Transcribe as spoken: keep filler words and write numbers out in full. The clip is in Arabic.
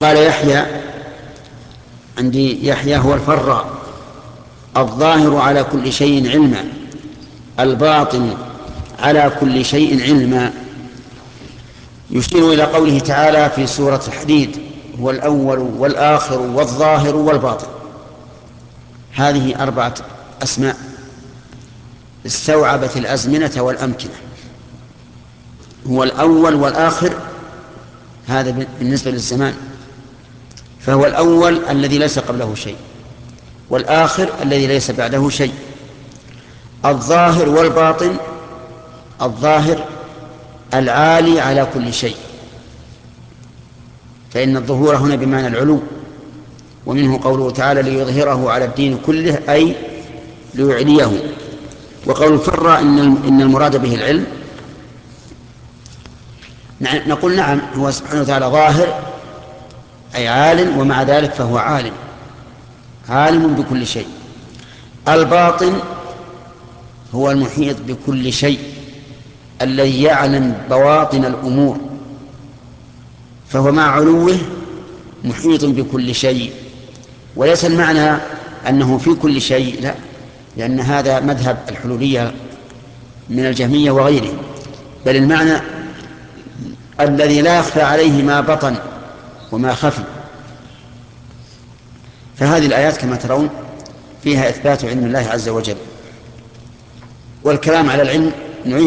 قال يحيى، عندي يحيى هو الفراء، الظاهر على كل شيء علما، الباطن على كل شيء علما. يشير إلى قوله تعالى في سورة الحديد: هو الأول والآخر والظاهر والباطن. هذه أربعة أسماء استوعبت الأزمنة والأمكنة. هو الأول والآخر، هذا بالنسبة للزمان، فهو الأول الذي ليس قبله شيء، والآخر الذي ليس بعده شيء، الظاهر والباطن. الظاهر العالي على كل شيء، فإن الظهور هنا بمعنى العلو، ومنه قوله تعالى: ليظهره على الدين كله، أي ليعليه. وقول الفراء إن المراد به العلم، نقول نعم، هو سبحانه وتعالى ظاهر أي عالم، ومع ذلك فهو عالم، عالم بكل شيء. الباطن هو المحيط بكل شيء، الذي يعلم بواطن الأمور، فهو مع علوه محيط بكل شيء. وليس المعنى أنه في كل شيء، لا، لأن هذا مذهب الحلولية من الجهمية وغيره، بل المعنى الذي لا يخفى عليه ما بطن وما خفي. فهذه الآيات كما ترون فيها إثبات علم الله عز وجل. والكلام على العلم